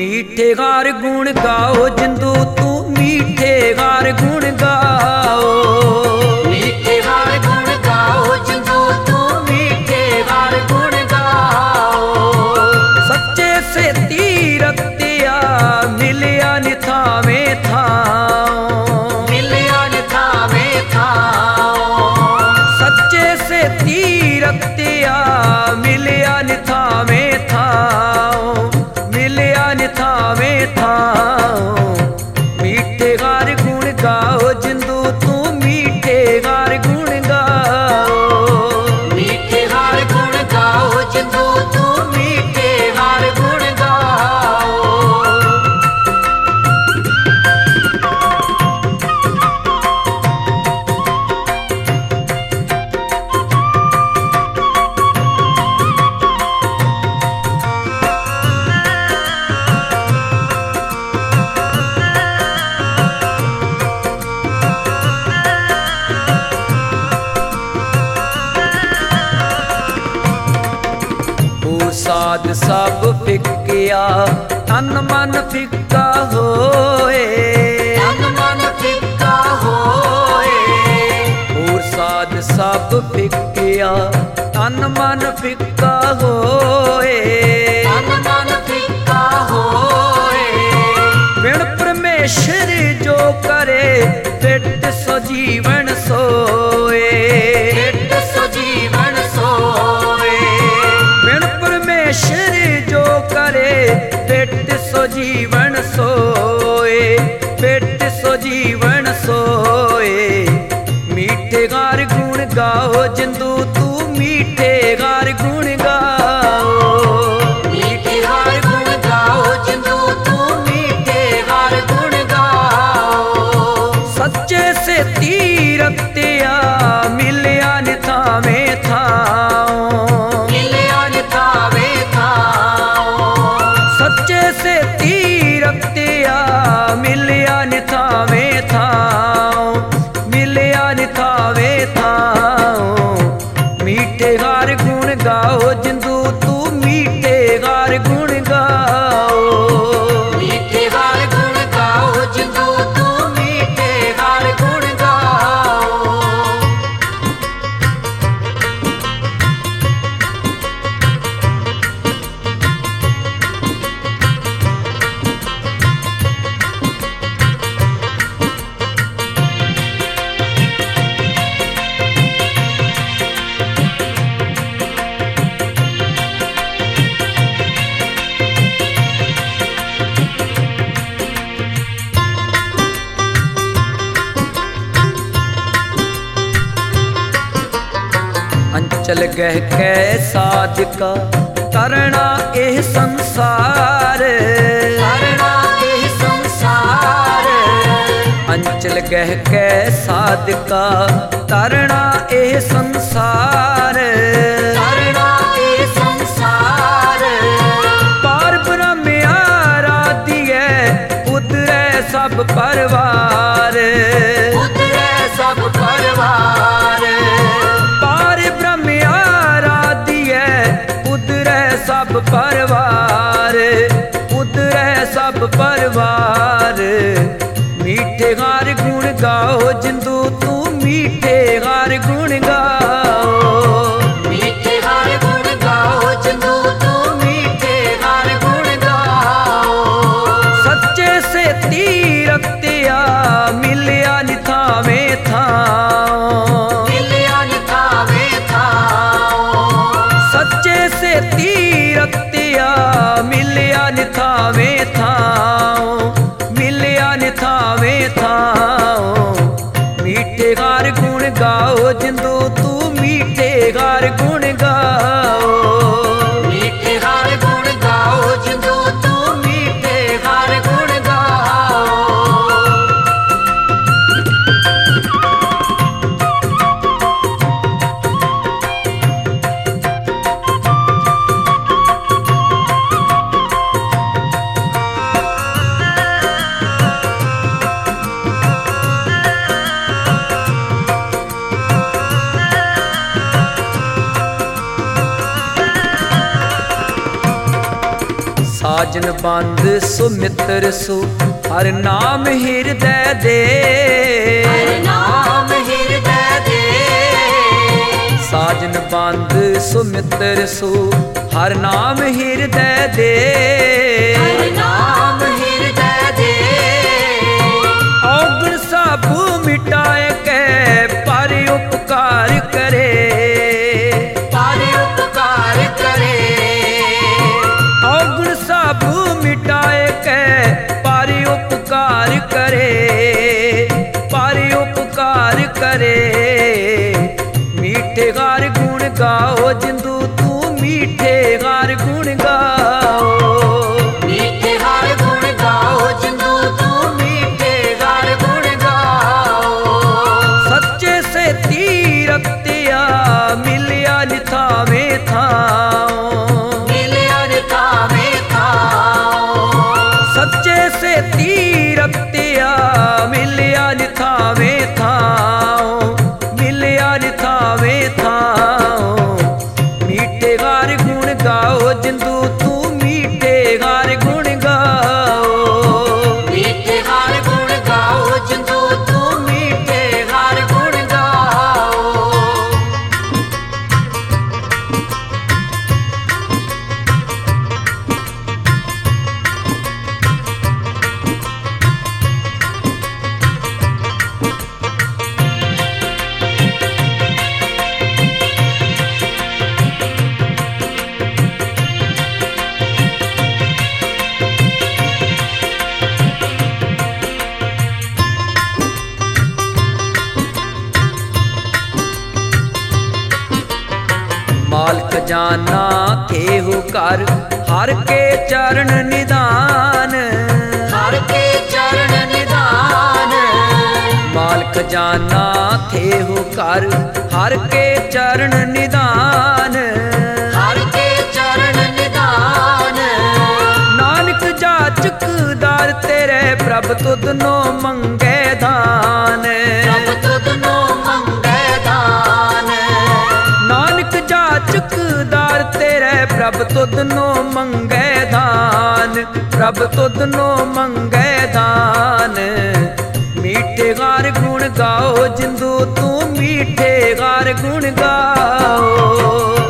मीठे गार गुण गाओ जिंदू तू मीठे गार गुण गाओ। मीठे गार गुण गाओ जिंदू तू मीठे गार गुण गाओ। सच्चे से तीरथ दिया मिलिया निथावे थाओ। मिलिया निथावे थाओ। सच्चे से तीरथ दिया मिलिया निथावे थाओ। मिलिया निथावे थाओ। मीठे गार गुण गाओ जिंदू तू मीठे गार गुण गाओ। मीठे गार गुण गाओ जिंदू तू मीठे गार गुण गाओ। साध सब फिक्किया तन मन फिक्का होए। तन मन फिक्का होए। और साध सब फिक्किया तन मन फिक्का होए। तन मन फिक्का होए। बिन परमेश्वर जो करे फिट सजीवन सोए। फिट सजीवन सोए। बिन परमेश्वर जो करे फिट सजीवन सोए। फिट सजीवन सोए। मीठे गार गुण गाओ जिंदू तू मीठे गार गुण गाओ। मीठे गार गुण गाओ जिंदू तू मीठे गार गुण गाओ। सच्चे से तीरथ दिया मिलिया निथावे थाओ। मिलिया निथावे थाओ। सच्चे से तीरथ दिया मिलिया निथावे थाओ। मिलिया निथावे थाओ। मीठे गार गुण गाओ जिंदू तू मीठे गार गुण गाओ। मीठे गार गुण गाओ जिंदू तू मीठे गार गुण गाओ। अंचल गह कै साध का करना एह संसार। करना एह संसार। अंचल गह कै साध का करना एह संसार। करना एह संसार। पार ब्रह्म आराध्य उतरै सब परवार। उतरै सब परवार। पार ब्रह्म आराध्य उतरै सब परवार। उतरै सब परवार। मीठे गार गुण गाओ जिंदू तू मीठे गार गुण गाओ। मीठे गार गुण गाओ जिंदू तू मीठे गार गुण गाओ। सच्चे से तीरथ दिया मिलिया निथावे थाओ। मिलिया निथावे थाओ। सच्चे से तीरथ दिया मिलिया निथावे थाओ। मिलिया निथावे थाओ। मीठे गार गुण गाओ जिंदू तू ਸਾਜਨ ਬੰਦ ਸੁਮਿੱਤਰ ਸੋ ਹਰ ਨਾਮ ਹਿਰਦੈ ਦੇ ਹਰ ਨਾਮ ਹਿਰਦੈ ਦੇ ਸਾਜਨ ਬੰਦ ਸੁਮਿੱਤਰ ਸੋ ਹਰ ਨਾਮ ਹਿਰਦੈ ਦੇ ਹਰ ਨਾਮ ਹਿਰਦੈ ਦੇ ਔਗਣ ਸਭ ਮਿਟਾਏ ਕੈ ਪਰ ਉਪਕਾਰ ਕਰੇ ਪਰ ਉਪਕਾਰ ਕਰੇ ਔਗਣ ਸਭ ਮਿਟਾਏ ਕੈ ਪਰ ਉਪਕਾਰ ਕਰੇ ਪਰ ਉਪਕਾਰ ਕਰੇ ਮੀਠੇ ਗਾਰ ਗੁਣ ਗਾਓ ਜਿੰਦੂ ਤੂੰ ਮੀਠੇ ਗਾਰ ਗੁਣ ਗਾਓ ਮੀਠੇ ਹਰ ਗੁਣ ਗਾਓ ਜਿੰਦੂ ਤੂੰ ਮੀਠੇ ਹਰ ਗੁਣ ਗਾਓ ਸੱਚੇ ਸੇ ਤੀਰਤਿਆ ਮਿਲਿਆ ਨਿਥਾਵੇਂ ਥਾਂ ਮਿਲਿਆ ਨਿਥਾਵੇਂ ਥਾਂ ਸੱਚੇ ਸੇ ਤੀਰਤਿਆ ਮਿਲਿਆ ਨਿਥਾਵੇਂ ਥਾਂ ਮਿਲਿਆ ਨਿਥਾਵੇਂ ਥਾਂ ਮੀਠੇ ਗਾਰ ਗੁਣ ਗਾਓ ਜਿੰਦੂ ਤੂੰ ਮੀਠੇ ਗਾਰ ਗੁਣ ਗਾਓ ਮੀਠੇ ਹਰ ਗੁਣ ਗਾਓ ਜਿੰਦੂ ਤੂੰ ਮੀਠੇ ਹਰ ਗੁਣ ਗਾਓ ਮਾਲਕ ਜਾਨਾ ਥੇਹੁ ਕਰ ਹਰ ਕੇ ਚਰਨ ਨਿਧਾਨ ਹਰ ਕੇ ਚਰਨ ਨਿਧਾਨ ਮਾਲਕ ਜਾਨਾ ਥੇਹੁ ਕਰ ਹਰ ਕੇ ਚਰਨ ਨਿਧਾਨ ਹਰ ਕੇ ਚਰਨ ਨਿਧਾਨ ਨਾਨਕ ਜਾਚਕ ਦਰ ਤੇਰੇ ਪ੍ਰਭ ਤੁਧ ਨੋ ਮੰਗੇ ਦਾਨ ਪ੍ਰਭ ਤੁਧ ਨੋ ਮੰਗੈ ਦਾਨ ਨਾਨਕ ਜਾਚਕ ਦਰ ਤੇਰੇ ਪ੍ਰਭ ਤੁਧ ਨੋ ਮੰਗੇ ਦਾਨ ਪ੍ਰਭ ਤੁਧ ਨੋ ਮੰਗੇ ਦਾਨ ਮੀਠੇ ਗਾਰ ਗੁਣ ਗਾਓ ਜਿੰਦੂ ਤੂੰ ਮੀਠੇ ਗਾਰ ਗੁਣ ਗਾਓ